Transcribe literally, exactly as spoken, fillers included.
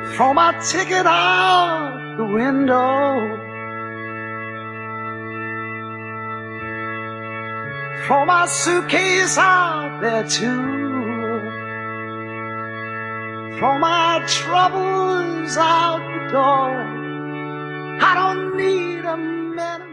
Throw my ticket out the window. Throw my suitcase out there too. Throw my troubles out the door. I don't need a minute.